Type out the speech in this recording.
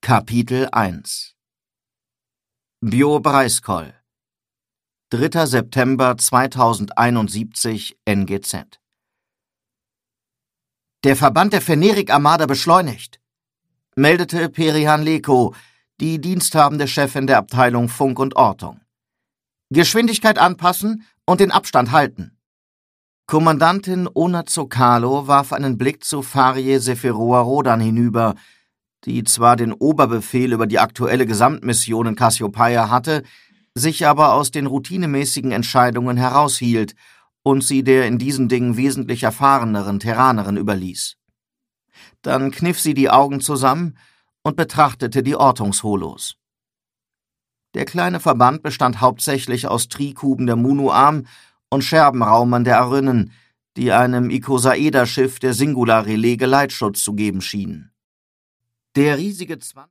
Kapitel 1 Bio Breiskol 3. September 2071 NGZ Der Verband der Feneric-Armada beschleunigt, meldete Perihan Leko, die diensthabende Chefin der Abteilung Funk und Ortung. Geschwindigkeit anpassen und den Abstand halten. Kommandantin Ona Tsokalo warf einen Blick zu Farie Sephiroa Rodan hinüber, die zwar den Oberbefehl über die aktuelle Gesamtmission in Cassiopeia hatte, sich aber aus den routinemäßigen Entscheidungen heraushielt und sie der in diesen Dingen wesentlich erfahreneren Terranerin überließ. Dann kniff sie die Augen zusammen und betrachtete die Ortungsholos. Der kleine Verband bestand hauptsächlich aus Trikuben der Munuam und Scherbenraumern der Arynnen, die einem Ikosaeder-Schiff der Singular-Relais Geleitschutz zu geben schienen. Der riesige